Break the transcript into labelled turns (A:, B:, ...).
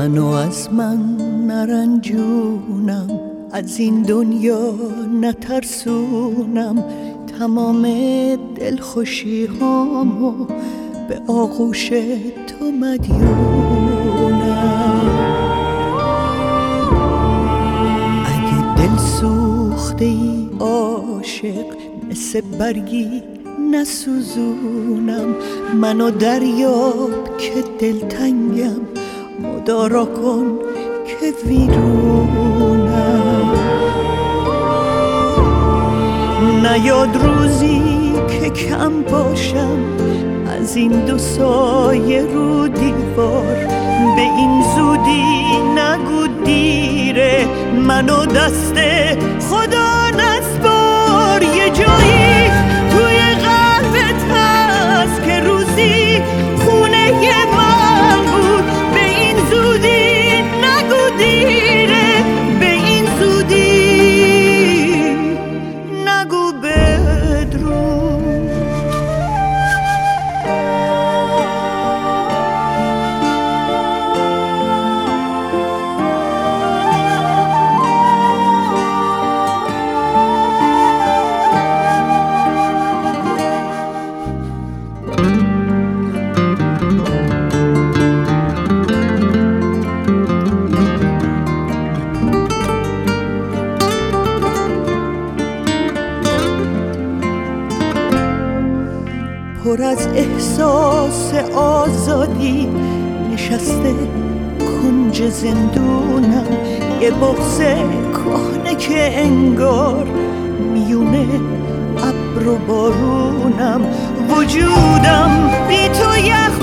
A: منو از من نرنجونم، از این دنیا نترسونم، تمام دلخوشی هامو به آغوش تو مدیونم. اگه دل سوخته ای عاشق، مثل برگی نسوزونم، منو دریاب که دلتنگم، مدارا کن که ویرونم. نیاد روزی که کم باشم از این دو سایه رو دیوار، به این زودی نگو دیره، منو دست خدا نسپار. یه جایی توی قلبت هست که روزی خونه من بود، به این زودی نگو دیره، به این زودی نگو بدرود. پر از احساس آزادی نشسته کنج زندونم، یه بغض کهنه که انگار میونه ابر و بارونم. وجودم بی تو یخ